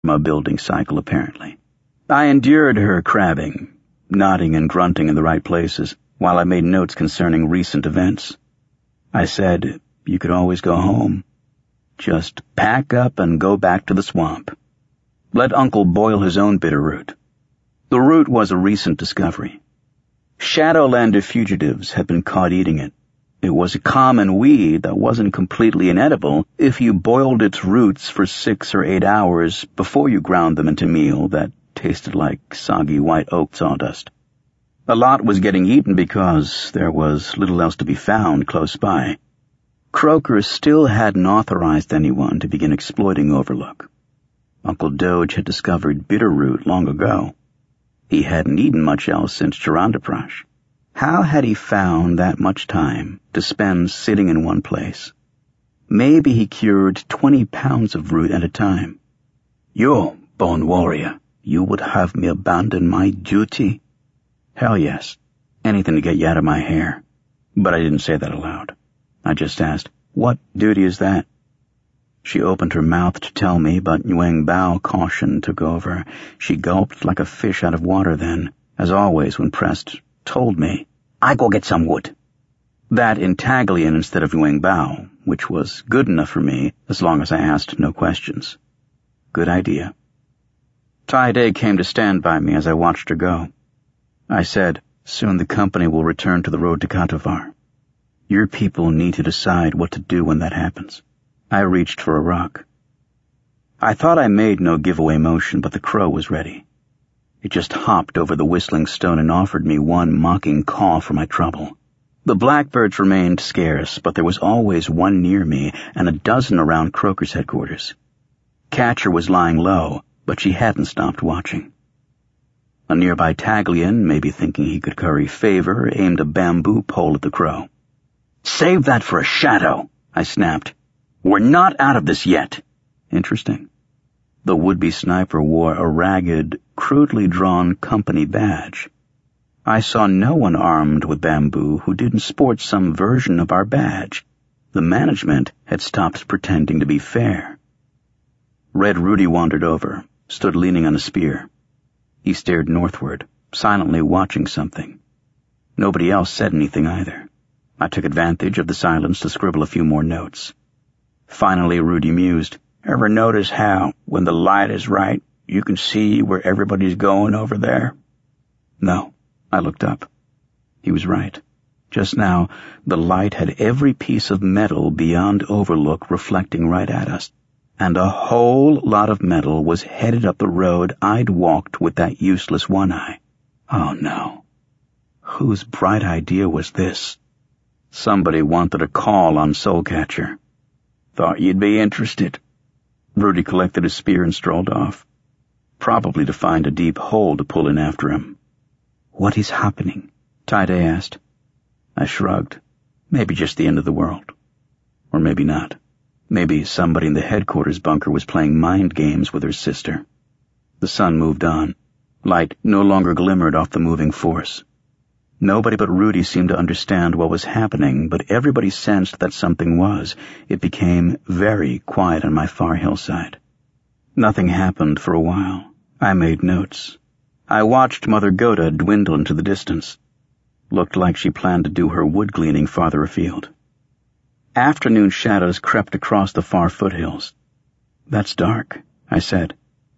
a building cycle, apparently. I endured her crabbing, nodding and grunting in the right places, while I made notes concerning recent events. I said, you could always go home. Just pack up and go back to the swamp. Let Uncle boil his own bitterroot. The root was a recent discovery. Shadowlander fugitives had been caught eating it. It was a common weed that wasn't completely inedible if you boiled its roots for 6 or 8 hours before you ground them into meal that tasted like soggy white oak sawdust. A lot was getting eaten because there was little else to be found close by. Croker still hadn't authorized anyone to begin exploiting Overlook. Uncle Doge had discovered bitterroot long ago. He hadn't eaten much else since Charandaprash. How had he found that much time to spend sitting in one place? Maybe he cured 20 pounds of root at a time. You, Bone Warrior, you would have me abandon my duty? Hell yes. Anything to get you out of my hair. But I didn't say that aloud. I just asked, what duty is that? She opened her mouth to tell me, but Yueng Bao caution took over. She gulped like a fish out of water then, as always when pressed, told me, I go get some wood. That in Taglian instead of Yueng Bao, which was good enough for me as long as I asked no questions. Good idea. Tide came to stand by me as I watched her go. I said, soon the company will return to the road to Katovar. Your people need to decide what to do when that happens. I reached for a rock. I thought I made no giveaway motion, but the crow was ready. It just hopped over the whistling stone and offered me one mocking call for my trouble. The blackbirds remained scarce, but there was always one near me and a dozen around Croker's headquarters. Catcher was lying low, but she hadn't stopped watching. A nearby Taglian, maybe thinking he could curry favor, aimed a bamboo pole at the crow. Save that for a shadow, I snapped. We're not out of this yet. Interesting. The would-be sniper wore a ragged, crudely drawn company badge. I saw no one armed with bamboo who didn't sport some version of our badge. The management had stopped pretending to be fair. Red Rudy wandered over, stood leaning on a spear. He stared northward, silently watching something. Nobody else said anything either. I took advantage of the silence to scribble a few more notes. Finally, Rudy mused, Ever notice how, when the light is right, you can see where everybody's going over there? No. I looked up. He was right. Just now, the light had every piece of metal beyond Overlook reflecting right at us, and a whole lot of metal was headed up the road I'd walked with that useless one-eye. Oh no. Whose bright idea was this? Somebody wanted a call on Soulcatcher. Thought you'd be interested. Rudy collected his spear and strolled off, probably to find a deep hole to pull in after him. What is happening? Tide asked. I shrugged. Maybe just the end of the world. Or maybe not. Maybe somebody in the headquarters bunker was playing mind games with her sister. The sun moved on. Light no longer glimmered off the moving force. Nobody but Rudy seemed to understand what was happening, but everybody sensed that something was. It became very quiet on my far hillside. Nothing happened for a while. I made notes. I watched Mother Goda dwindle into the distance. Looked like she planned to do her wood gleaning farther afield. Afternoon shadows crept across the far foothills. That's dark, I said.